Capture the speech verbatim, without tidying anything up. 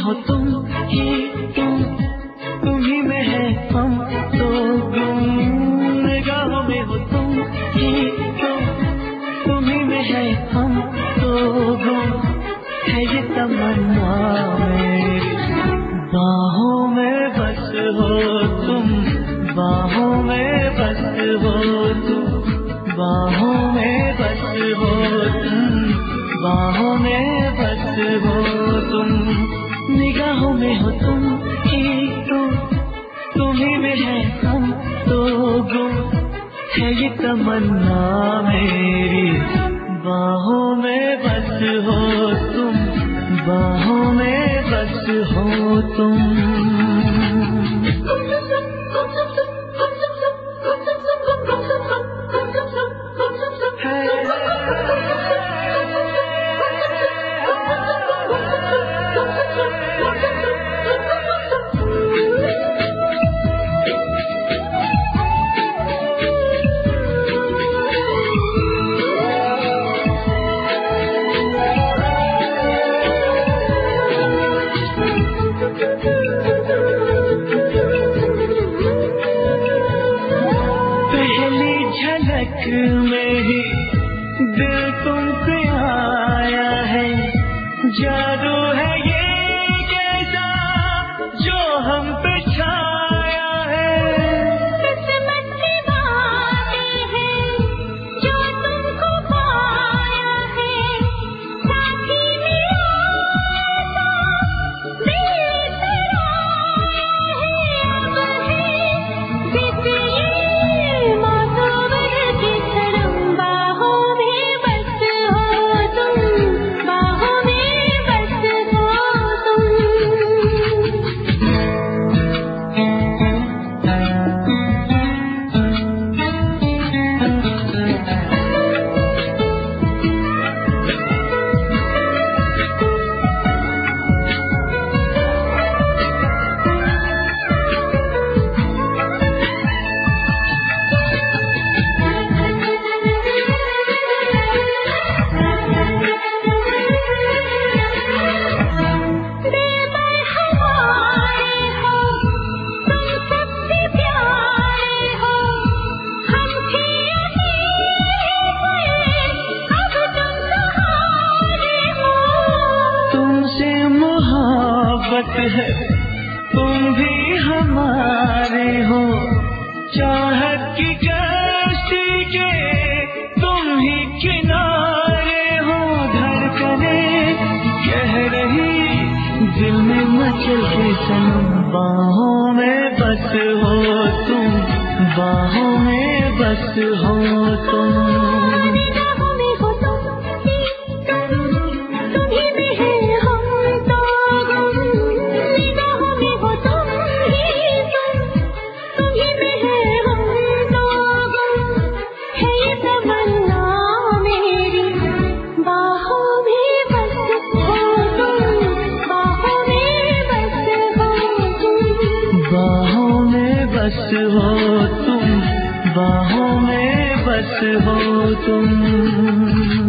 हो तुम ही तुम, तुम ही में है हम तो गुम। निगाहों में हो तुम ही तुम, तुम ही में है हम तो गुम। है ये तमन्ना मेरी, बाहों में बस हो तुम, बाहों में बस हो तुम, बाहों में बस हो तुम, बाहों में बस हो तुम। निगाहों में हो तुम ही तुम, तुम ही में है हम तो गुम। है ये तमन्ना मेरी, बाहों में बस हो तुम, बाहों में बस हो तुम। झलक में ही दिल तुम पे आया है, जादू है ये कैसा जो हम पे छाया है। किस्मत की बातें हैं जो तुमको पाया है, साथी मेरा दिल सराया है। अब है बिजली है, तुम भी हमारे हो। चाहत की कश्ती के तुम ही किनारे हो। धड़कने कह रही दिल में मचल के सनम, बाहों में बस हो तुम, बाहों में बस हो तुम। बस हो तुम, बाहों में बस हो तुम।